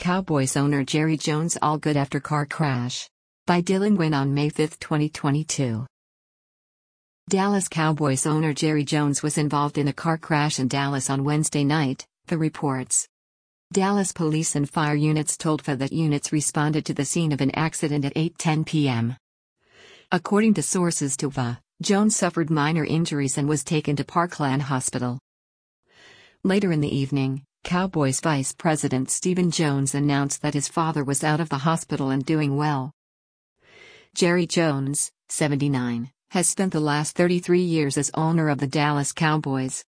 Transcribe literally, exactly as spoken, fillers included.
Cowboys owner Jerry Jones all good after car crash. By Dylan Wynn on May fifth, twenty twenty-two. Dallas Cowboys owner Jerry Jones was involved in a car crash in Dallas on Wednesday night, the reports. Dallas police and fire units told F A that units responded to the scene of an accident at eight ten p m According to sources to F A, Jones suffered minor injuries and was taken to Parkland Hospital. Later in the evening, Cowboys Vice President Stephen Jones announced that his father was out of the hospital and doing well. Jerry Jones, seventy-nine, has spent the last thirty-three years as owner of the Dallas Cowboys.